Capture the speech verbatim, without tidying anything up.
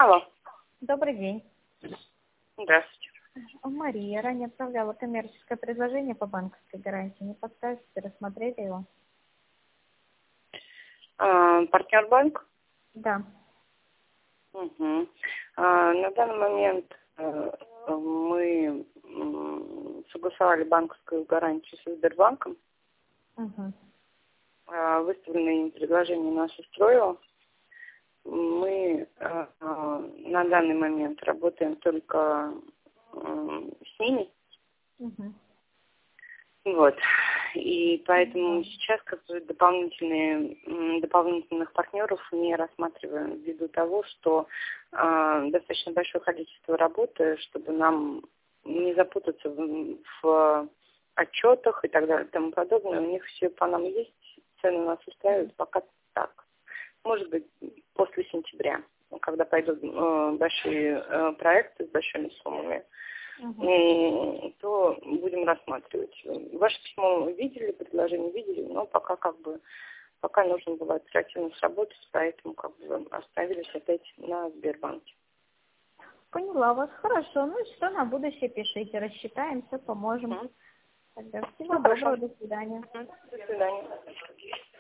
Алло. Добрый день. Здравствуйте. Мария, ранее отправляла коммерческое предложение по банковской гарантии. Не подскажете, рассмотрели его? А, партнер банк? Да. Угу. А, на данный момент а, мы м, согласовали банковскую гарантию со Сбербанком. Угу. А, выставленное им предложение нас устроило. Мы а, а, на данный момент работаем только а, с ними. Угу. Вот. И поэтому Да. сейчас как бы дополнительные, м, дополнительных партнеров не рассматриваем ввиду того, что э, достаточно большое количество работы, чтобы нам не запутаться в, в отчетах и так далее и тому подобное. У них все по нам есть, цены нас устраивают, пока так. Может быть, после сентября, когда пойдут э, большие э, проекты с большими суммами, Угу. то будем рассматривать. Ваше письмо видели, предложение видели, но пока как бы пока нужно было оперативно сработать, поэтому как бы остановились опять на Сбербанке. Поняла вас. Хорошо. Ну и что, на будущее пишите. Рассчитаемся, поможем. Мгм. Тогда всего Ну, хорошо. доброго. До свидания. Мгм. До свидания.